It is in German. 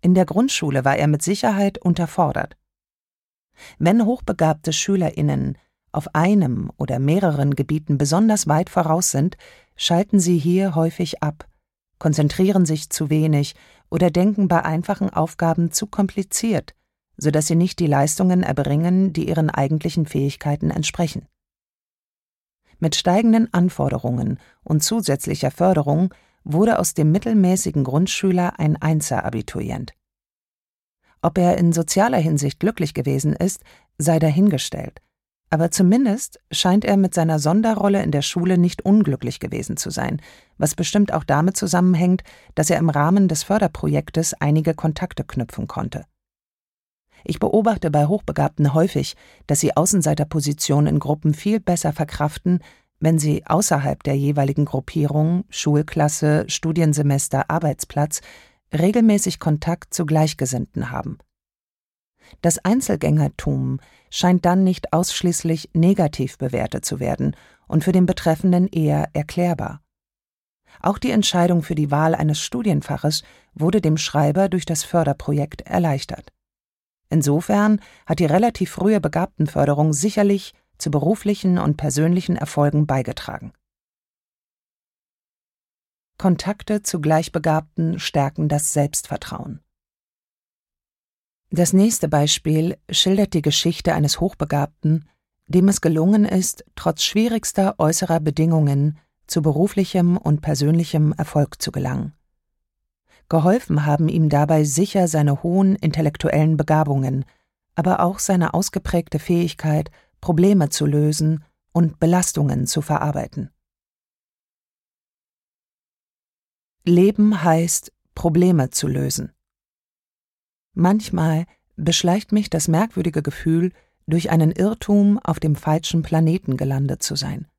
In der Grundschule war er mit Sicherheit unterfordert. Wenn hochbegabte SchülerInnen auf einem oder mehreren Gebieten besonders weit voraus sind, schalten sie hier häufig ab, konzentrieren sich zu wenig oder denken bei einfachen Aufgaben zu kompliziert, sodass sie nicht die Leistungen erbringen, die ihren eigentlichen Fähigkeiten entsprechen. Mit steigenden Anforderungen und zusätzlicher Förderung wurde aus dem mittelmäßigen Grundschüler ein Einser-Abiturient. Ob er in sozialer Hinsicht glücklich gewesen ist, sei dahingestellt, aber zumindest scheint er mit seiner Sonderrolle in der Schule nicht unglücklich gewesen zu sein, was bestimmt auch damit zusammenhängt, dass er im Rahmen des Förderprojektes einige Kontakte knüpfen konnte. Ich beobachte bei Hochbegabten häufig, dass sie Außenseiterpositionen in Gruppen viel besser verkraften, wenn sie außerhalb der jeweiligen Gruppierung, Schulklasse, Studiensemester, Arbeitsplatz, regelmäßig Kontakt zu Gleichgesinnten haben. Das Einzelgängertum scheint dann nicht ausschließlich negativ bewertet zu werden und für den Betreffenden eher erklärbar. Auch die Entscheidung für die Wahl eines Studienfaches wurde dem Schreiber durch das Förderprojekt erleichtert. Insofern hat die relativ frühe Begabtenförderung sicherlich zu beruflichen und persönlichen Erfolgen beigetragen. Kontakte zu Gleichbegabten stärken das Selbstvertrauen. Das nächste Beispiel schildert die Geschichte eines Hochbegabten, dem es gelungen ist, trotz schwierigster äußerer Bedingungen zu beruflichem und persönlichem Erfolg zu gelangen. Geholfen haben ihm dabei sicher seine hohen intellektuellen Begabungen, aber auch seine ausgeprägte Fähigkeit, Probleme zu lösen und Belastungen zu verarbeiten. Leben heißt, Probleme zu lösen. Manchmal beschleicht mich das merkwürdige Gefühl, durch einen Irrtum auf dem falschen Planeten gelandet zu sein.